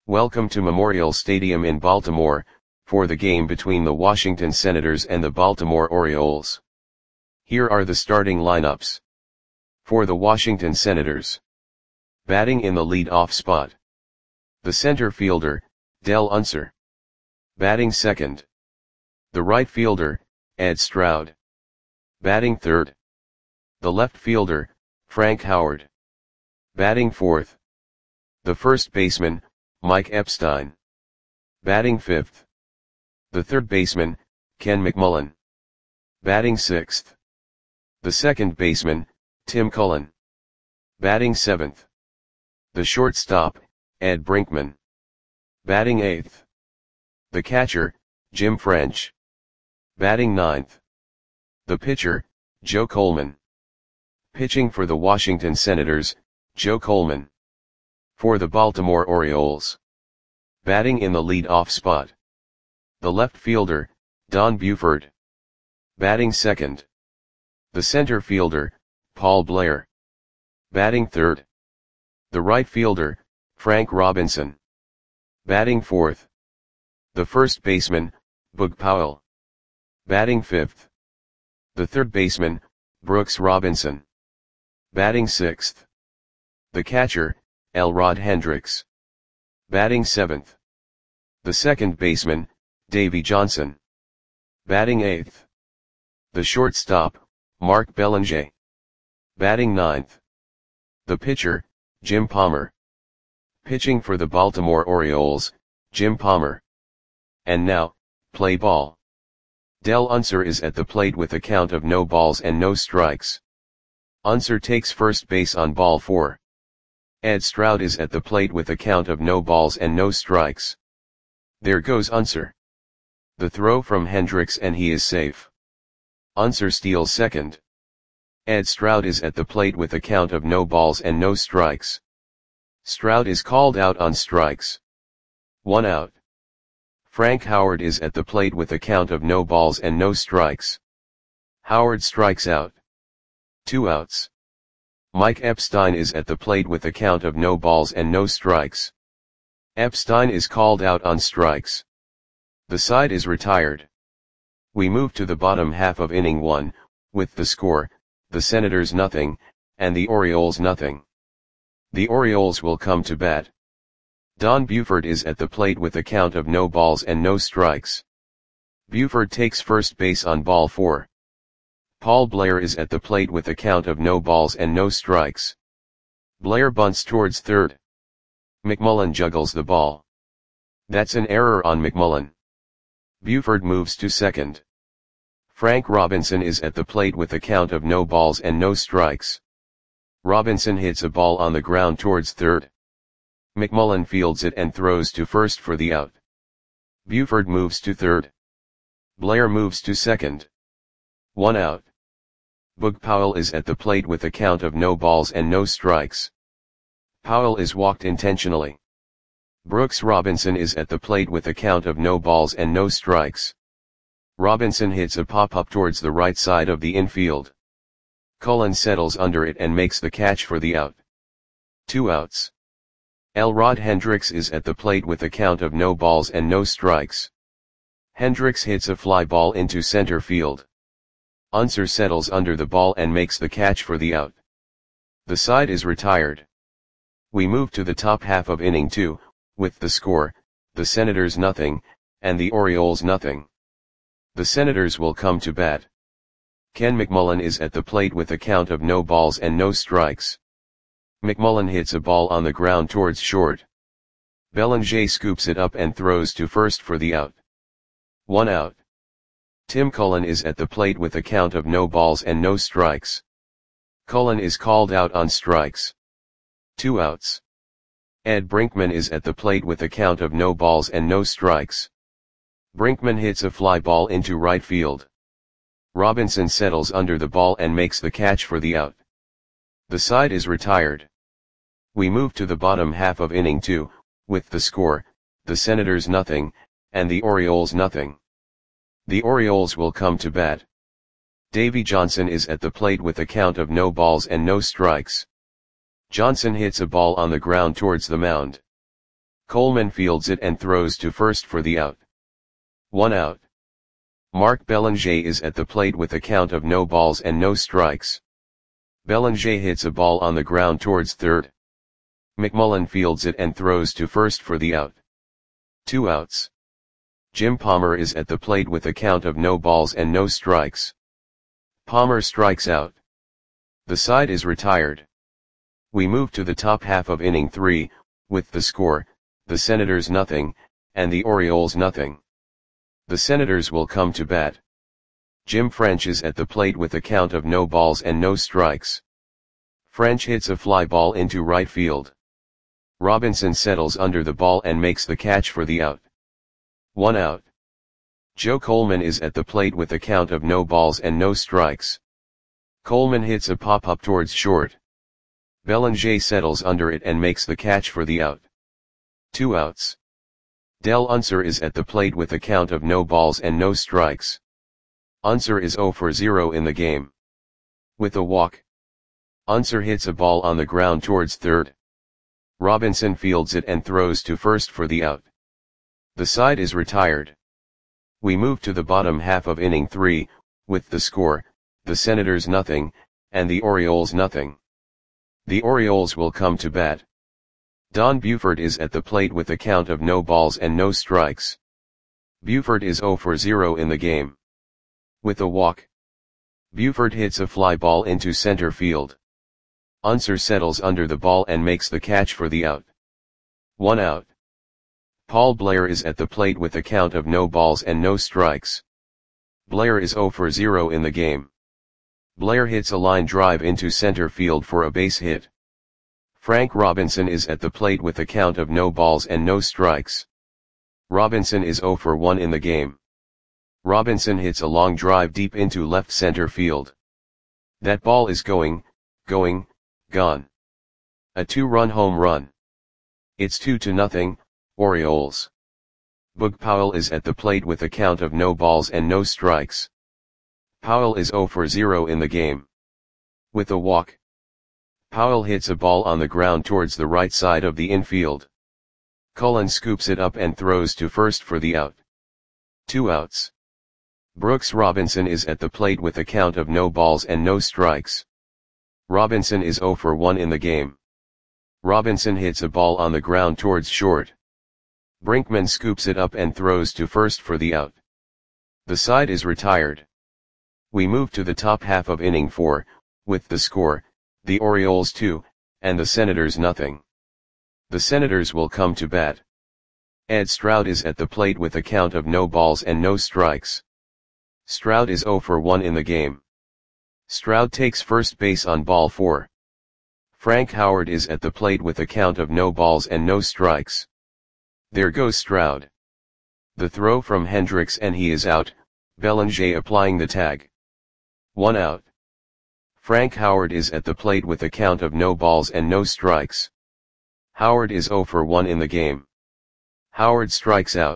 Welcome to Memorial Stadium in Baltimore, for the game between the Washington Senators and the Baltimore Orioles. Here are the starting lineups. For the Washington Senators. Batting in the lead-off spot. The center fielder, Dell Unser. Batting second. The right fielder, Ed Stroud. Batting third. The left fielder, Frank Howard. Batting fourth. The first baseman, Mike Epstein. Batting fifth. The third baseman, Ken McMullen. Batting sixth. The second baseman, Tim Cullen. Batting seventh. The shortstop, Ed Brinkman. Batting eighth. The catcher, Jim French. Batting ninth. The pitcher, Joe Coleman. Pitching for the Washington Senators, Joe Coleman. For the Baltimore Orioles. Batting in the lead-off spot. The left fielder, Don Buford. Batting second. The center fielder, Paul Blair. Batting third. The right fielder, Frank Robinson. Batting fourth. The first baseman, Boog Powell. Batting fifth. The third baseman, Brooks Robinson. Batting sixth. The catcher, Elrod Hendricks. Batting seventh. The second baseman, Davey Johnson. Batting eighth. The shortstop, Mark Belanger. Batting ninth. The pitcher, Jim Palmer. Pitching for the Baltimore Orioles, Jim Palmer. And now, play ball. Dell Unser is at the plate with a count of no balls and no strikes. Unser takes first base on ball 4. Ed Stroud is at the plate with a count of no balls and no strikes. There goes Unser. The throw from Hendricks and he is safe. Unser steals second. Ed Stroud is at the plate with a count of no balls and no strikes. Stroud is called out on strikes. 1 out. Frank Howard is at the plate with a count of no balls and no strikes. Howard strikes out. 2 outs. Mike Epstein is at the plate with a count of no balls and no strikes. Epstein is called out on strikes. The side is retired. We move to the bottom half of inning 1, with the score, the Senators nothing, and the Orioles nothing. The Orioles will come to bat. Don Buford is at the plate with a count of no balls and no strikes. Buford takes first base on ball 4. Paul Blair is at the plate with a count of no balls and no strikes. Blair bunts towards third. McMullen juggles the ball. That's an error on McMullen. Buford moves to second. Frank Robinson is at the plate with a count of no balls and no strikes. Robinson hits a ball on the ground towards third. McMullen fields it and throws to first for the out. Buford moves to third. Blair moves to second. 1 out. Boog Powell is at the plate with a count of no balls and no strikes. Powell is walked intentionally. Brooks Robinson is at the plate with a count of no balls and no strikes. Robinson hits a pop-up towards the right side of the infield. Cullen settles under it and makes the catch for the out. 2 outs. Elrod Hendricks is at the plate with a count of no balls and no strikes. Hendricks hits a fly ball into center field. Unser settles under the ball and makes the catch for the out. The side is retired. We move to the top half of inning 2, with the score, the Senators nothing, and the Orioles nothing. The Senators will come to bat. Ken McMullen is at the plate with a count of no balls and no strikes. McMullen hits a ball on the ground towards short. Belanger scoops it up and throws to first for the out. 1 out. Tim Cullen is at the plate with a count of no balls and no strikes. Cullen is called out on strikes. 2 outs. Ed Brinkman is at the plate with a count of no balls and no strikes. Brinkman hits a fly ball into right field. Robinson settles under the ball and makes the catch for the out. The side is retired. We move to the bottom half of inning 2, with the score, the Senators nothing, and the Orioles nothing. The Orioles will come to bat. Davey Johnson is at the plate with a count of no balls and no strikes. Johnson hits a ball on the ground towards the mound. Coleman fields it and throws to first for the out. 1 out. Mark Belanger is at the plate with a count of no balls and no strikes. Belanger hits a ball on the ground towards third. McMullen fields it and throws to first for the out. 2 outs. Jim Palmer is at the plate with a count of no balls and no strikes. Palmer strikes out. The side is retired. We move to the top half of inning 3, with the score, the Senators nothing, and the Orioles nothing. The Senators will come to bat. Jim French is at the plate with a count of no balls and no strikes. French hits a fly ball into right field. Robinson settles under the ball and makes the catch for the out. 1 out. Joe Coleman is at the plate with a count of no balls and no strikes. Coleman hits a pop-up towards short. Belanger settles under it and makes the catch for the out. 2 outs. Del Unser is at the plate with a count of no balls and no strikes. Unser is 0 for 0 in the game. With a walk. Unser hits a ball on the ground towards third. Robinson fields it and throws to first for the out. The side is retired. We move to the bottom half of inning 3, with the score, the Senators nothing, and the Orioles nothing. The Orioles will come to bat. Don Buford is at the plate with a count of no balls and no strikes. Buford is 0 for 0 in the game. With a walk. Buford hits a fly ball into center field. Unser settles under the ball and makes the catch for the out. 1 out. Paul Blair is at the plate with a count of no balls and no strikes. Blair is 0 for 0 in the game. Blair hits a line drive into center field for a base hit. Frank Robinson is at the plate with a count of no balls and no strikes. Robinson is 0 for 1 in the game. Robinson hits a long drive deep into left center field. That ball is gone. A 2-run home run. It's 2-0, Orioles. Boog Powell is at the plate with a count of no balls and no strikes. Powell is 0 for 0 in the game. With a walk. Powell hits a ball on the ground towards the right side of the infield. Cullen scoops it up and throws to first for the out. 2 outs. Brooks Robinson is at the plate with a count of no balls and no strikes. Robinson is 0 for 1 in the game. Robinson hits a ball on the ground towards short. Brinkman scoops it up and throws to first for the out. The side is retired. We move to the top half of inning 4, with the score, the Orioles 2, and the Senators nothing. The Senators will come to bat. Ed Stroud is at the plate with a count of no balls and no strikes. Stroud is 0 for 1 in the game. Stroud takes first base on ball 4. Frank Howard is at the plate with a count of no balls and no strikes. There goes Stroud. The throw from Hendricks and he is out, Belanger applying the tag. 1 out. Frank Howard is at the plate with a count of no balls and no strikes. Howard is 0 for 1 in the game. Howard strikes out.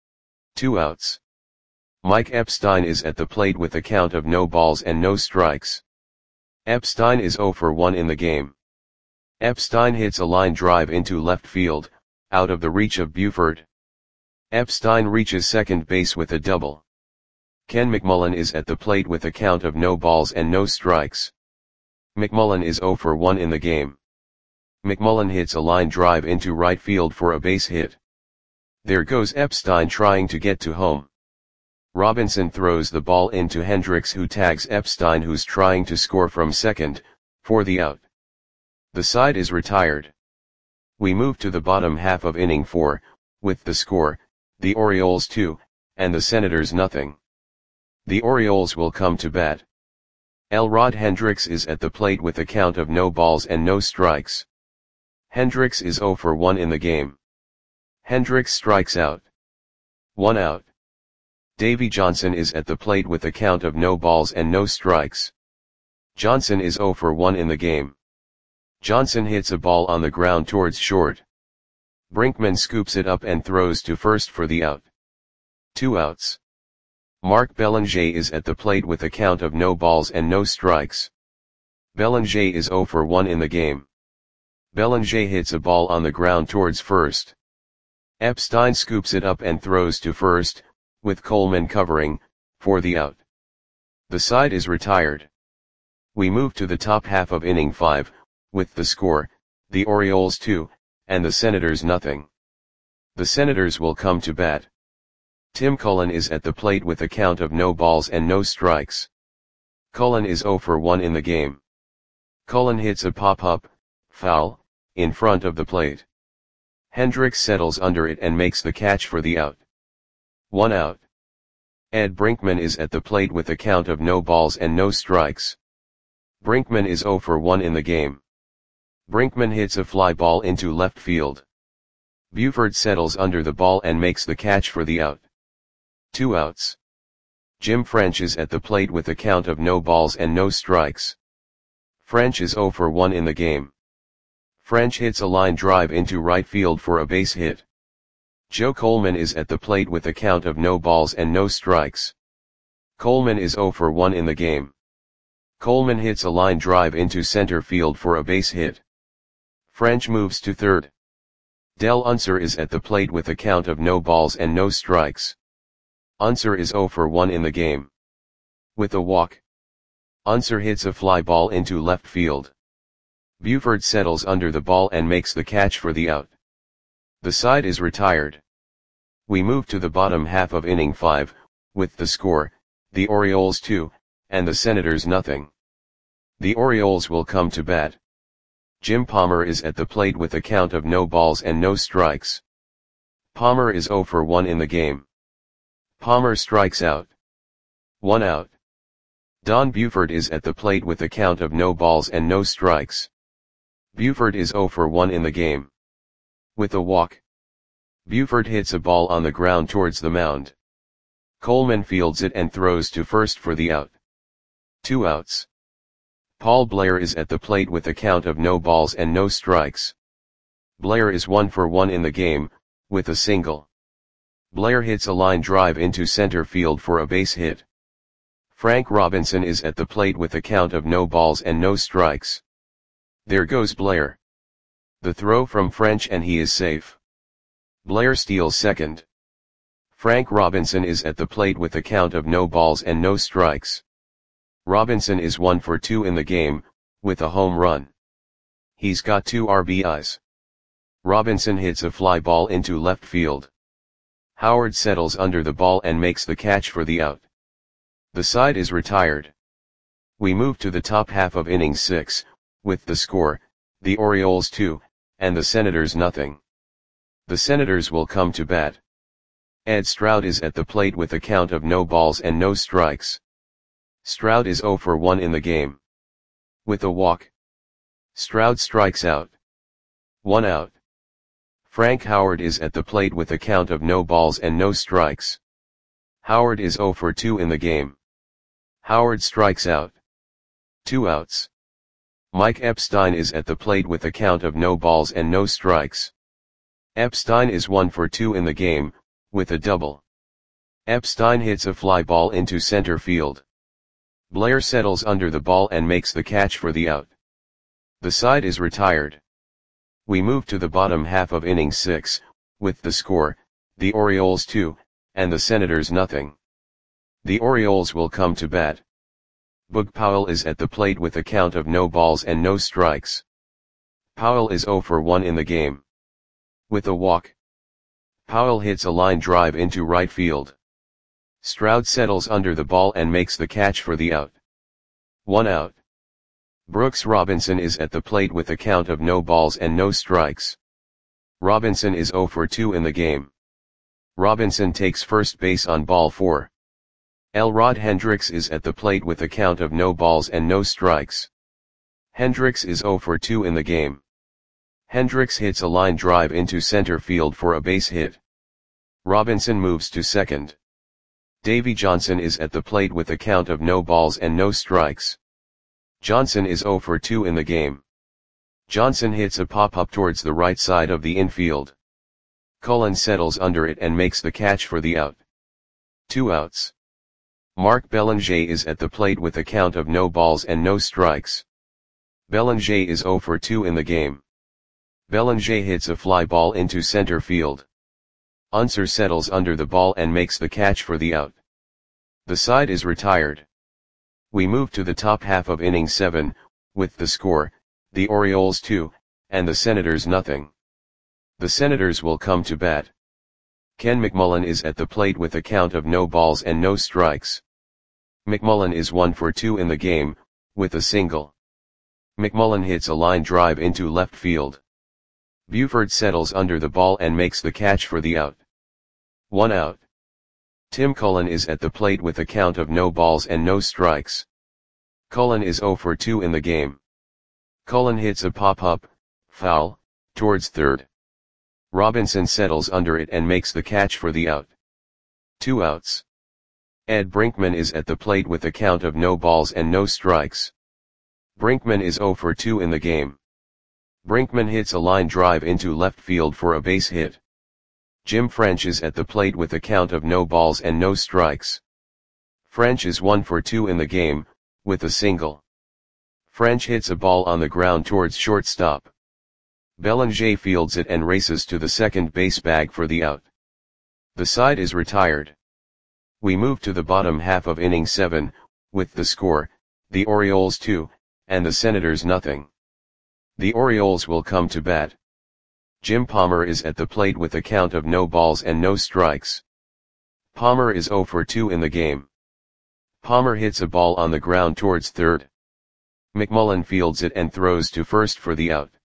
2 outs. Mike Epstein is at the plate with a count of no balls and no strikes. Epstein is 0 for 1 in the game. Epstein hits a line drive into left field, out of the reach of Buford. Epstein reaches second base with a double. Ken McMullen is at the plate with a count of no balls and no strikes. McMullen is 0 for 1 in the game. McMullen hits a line drive into right field for a base hit. There goes Epstein trying to get to home. Robinson throws the ball into Hendricks who tags Epstein who's trying to score from second, for the out. The side is retired. We move to the bottom half of inning 4, with the score, the Orioles 2, and the Senators nothing. The Orioles will come to bat. Elrod Hendricks is at the plate with a count of no balls and no strikes. Hendricks is 0 for 1 in the game. Hendricks strikes out. 1 out. Davey Johnson is at the plate with a count of no balls and no strikes. Johnson is 0 for 1 in the game. Johnson hits a ball on the ground towards short. Brinkman scoops it up and throws to first for the out. 2 outs. Mark Belanger is at the plate with a count of no balls and no strikes. Belanger is 0 for 1 in the game. Belanger hits a ball on the ground towards first. Epstein scoops it up and throws to first, with Coleman covering, for the out. The side is retired. We move to the top half of inning 5, with the score, the Orioles 2, and the Senators nothing. The Senators will come to bat. Tim Cullen is at the plate with a count of no balls and no strikes. Cullen is 0 for 1 in the game. Cullen hits a pop-up, foul, in front of the plate. Hendricks settles under it and makes the catch for the out. 1 out. Ed Brinkman is at the plate with a count of no balls and no strikes. Brinkman is 0 for 1 in the game. Brinkman hits a fly ball into left field. Buford settles under the ball and makes the catch for the out. 2 outs. Jim French is at the plate with a count of no balls and no strikes. French is 0 for 1 in the game. French hits a line drive into right field for a base hit. Joe Coleman is at the plate with a count of no balls and no strikes. Coleman is 0 for 1 in the game. Coleman hits a line drive into center field for a base hit. French moves to third. Del Unser is at the plate with a count of no balls and no strikes. Unser is 0 for 1 in the game. With a walk. Unser hits a fly ball into left field. Buford settles under the ball and makes the catch for the out. The side is retired. We move to the bottom half of inning 5, with the score, the Orioles 2, and the Senators nothing. The Orioles will come to bat. Jim Palmer is at the plate with a count of no balls and no strikes. Palmer is 0 for 1 in the game. Palmer strikes out. 1 out. Don Buford is at the plate with a count of no balls and no strikes. Buford is 0 for 1 in the game. With a walk. Buford hits a ball on the ground towards the mound. Coleman fields it and throws to first for the out. 2 outs. Paul Blair is at the plate with a count of no balls and no strikes. Blair is 1 for 1 in the game, with a single. Blair hits a line drive into center field for a base hit. Frank Robinson is at the plate with a count of no balls and no strikes. There goes Blair. The throw from French and he is safe. Blair steals second. Frank Robinson is at the plate with a count of no balls and no strikes. Robinson is 1 for 2 in the game, with a home run. He's got 2 RBIs. Robinson hits a fly ball into left field. Howard settles under the ball and makes the catch for the out. The side is retired. We move to the top half of inning 6, with the score, the Orioles 2, and the Senators nothing. The Senators will come to bat. Ed Stroud is at the plate with a count of no balls and no strikes. Stroud is 0 for 1 in the game. With a walk. Stroud strikes out. 1 out. Frank Howard is at the plate with a count of no balls and no strikes. Howard is 0 for 2 in the game. Howard strikes out. 2 outs. Mike Epstein is at the plate with a count of no balls and no strikes. Epstein is 1 for 2 in the game, with a double. Epstein hits a fly ball into center field. Blair settles under the ball and makes the catch for the out. The side is retired. We move to the bottom half of inning 6, with the score, the Orioles 2, and the Senators nothing. The Orioles will come to bat. Boog Powell is at the plate with a count of no balls and no strikes. Powell is 0 for 1 in the game. With a walk. Powell hits a line drive into right field. Stroud settles under the ball and makes the catch for the out. 1 out. Brooks Robinson is at the plate with a count of no balls and no strikes. Robinson is 0 for 2 in the game. Robinson takes first base on ball 4. Elrod Hendricks is at the plate with a count of no balls and no strikes. Hendricks is 0 for 2 in the game. Hendricks hits a line drive into center field for a base hit. Robinson moves to second. Davey Johnson is at the plate with a count of no balls and no strikes. Johnson is 0 for 2 in the game. Johnson hits a pop-up towards the right side of the infield. Cullen settles under it and makes the catch for the out. 2 outs. Mark Belanger is at the plate with a count of no balls and no strikes. Belanger is 0 for 2 in the game. Belanger hits a fly ball into center field. Unser settles under the ball and makes the catch for the out. The side is retired. We move to the top half of inning 7, with the score, the Orioles 2, and the Senators nothing. The Senators will come to bat. Ken McMullen is at the plate with a count of no balls and no strikes. McMullen is 1 for 2 in the game, with a single. McMullen hits a line drive into left field. Buford settles under the ball and makes the catch for the out. 1 out. Tim Cullen is at the plate with a count of no balls and no strikes. Cullen is 0 for 2 in the game. Cullen hits a pop-up, foul, towards third. Robinson settles under it and makes the catch for the out. 2 outs. Ed Brinkman is at the plate with a count of no balls and no strikes. Brinkman is 0 for 2 in the game. Brinkman hits a line drive into left field for a base hit. Jim French is at the plate with a count of no balls and no strikes. French is 1 for 2 in the game, with a single. French hits a ball on the ground towards shortstop. Belanger fields it and races to the second base bag for the out. The side is retired. We move to the bottom half of inning 7, with the score, the Orioles 2, and the Senators nothing. The Orioles will come to bat. Jim Palmer is at the plate with a count of no balls and no strikes. Palmer is 0 for 2 in the game. Palmer hits a ball on the ground towards third. McMullen fields it and throws to first for the out.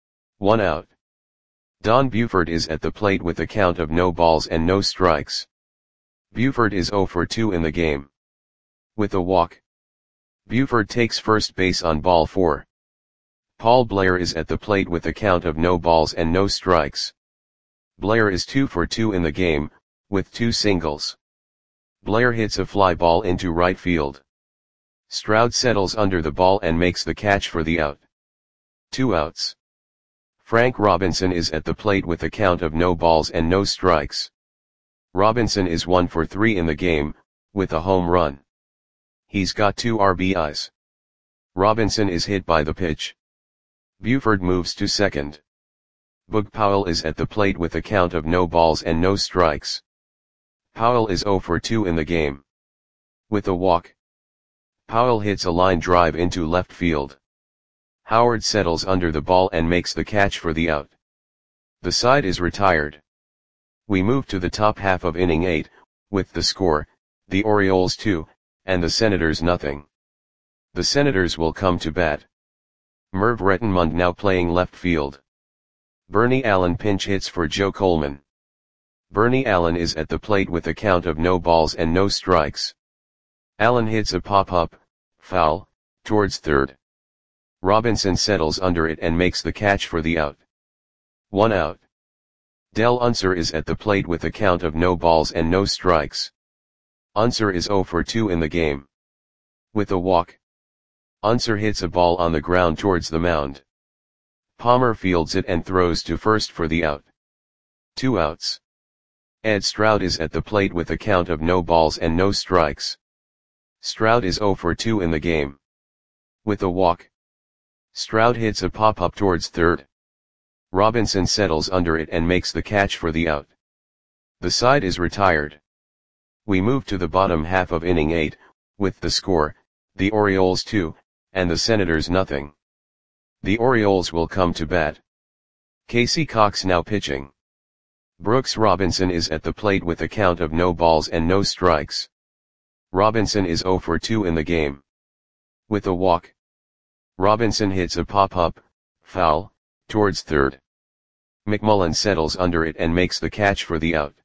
1 out. Don Buford is at the plate with a count of no balls and no strikes. Buford is 0 for 2 in the game. With a walk. Buford takes first base on ball 4. Paul Blair is at the plate with a count of no balls and no strikes. Blair is 2 for 2 in the game, with 2 singles. Blair hits a fly ball into right field. Stroud settles under the ball and makes the catch for the out. 2 outs. Frank Robinson is at the plate with a count of no balls and no strikes. Robinson is 1 for 3 in the game, with a home run. He's got 2 RBIs. Robinson is hit by the pitch. Buford moves to second. Boog Powell is at the plate with a count of no balls and no strikes. Powell is 0 for 2 in the game. With a walk. Powell hits a line drive into left field. Howard settles under the ball and makes the catch for the out. The side is retired. We move to the top half of inning 8, with the score, the Orioles 2, and the Senators nothing. The Senators will come to bat. Merv Rettenmund now playing left field. Bernie Allen pinch hits for Joe Coleman. Bernie Allen is at the plate with a count of no balls and no strikes. Allen hits a pop-up, foul, towards third. Robinson settles under it and makes the catch for the out. 1 out. Del Unser is at the plate with a count of no balls and no strikes. Unser is 0 for 2 in the game. With a walk. Unser hits a ball on the ground towards the mound. Palmer fields it and throws to first for the out. 2 outs. Ed Stroud is at the plate with a count of no balls and no strikes. Stroud is 0 for 2 in the game. With a walk. Stroud hits a pop-up towards third. Robinson settles under it and makes the catch for the out. The side is retired. We move to the bottom half of inning 8, with the score, the Orioles 2, and the Senators nothing. The Orioles will come to bat. Casey Cox now pitching. Brooks Robinson is at the plate with a count of no balls and no strikes. Robinson is 0 for 2 in the game. With a walk. Robinson hits a pop-up, foul, towards third. McMullen settles under it and makes the catch for the out.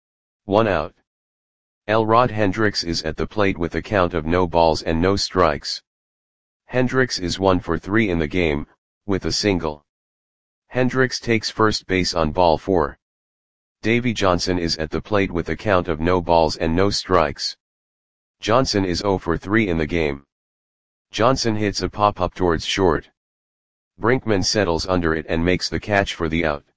1 out. Elrod Hendricks is at the plate with a count of no balls and no strikes. Hendricks is 1 for 3 in the game, with a single. Hendricks takes first base on ball 4. Davy Johnson is at the plate with a count of no balls and no strikes. Johnson is 0 for 3 in the game. Johnson hits a pop-up towards short. Brinkman settles under it and makes the catch for the out.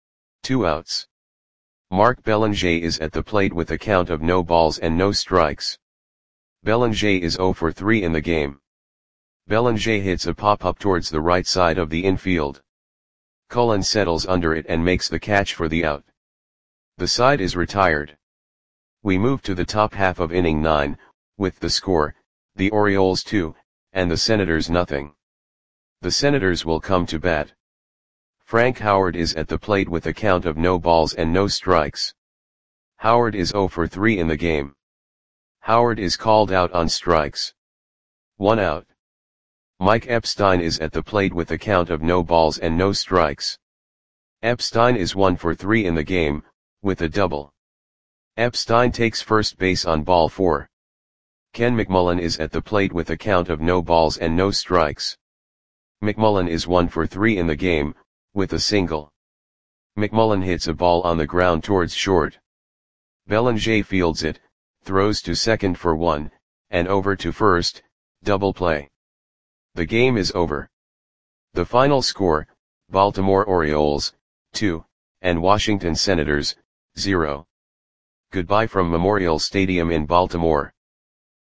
2 outs. Mark Belanger is at the plate with a count of no balls and no strikes. Belanger is 0 for 3 in the game. Belanger hits a pop-up towards the right side of the infield. Cullen settles under it and makes the catch for the out. The side is retired. We move to the top half of inning 9, with the score, the Orioles 2, and the Senators nothing. The Senators will come to bat. Frank Howard is at the plate with a count of no balls and no strikes. Howard is 0 for 3 in the game. Howard is called out on strikes. 1 out. Mike Epstein is at the plate with a count of no balls and no strikes. Epstein is 1 for 3 in the game, with a double. Epstein takes first base on ball 4. Ken McMullen is at the plate with a count of no balls and no strikes. McMullen is 1 for 3 in the game, with a single. McMullen hits a ball on the ground towards short. Bellinger fields it, throws to second for 1, and over to first, double play. The game is over. The final score, Baltimore Orioles, 2, and Washington Senators, 0. Goodbye from Memorial Stadium in Baltimore.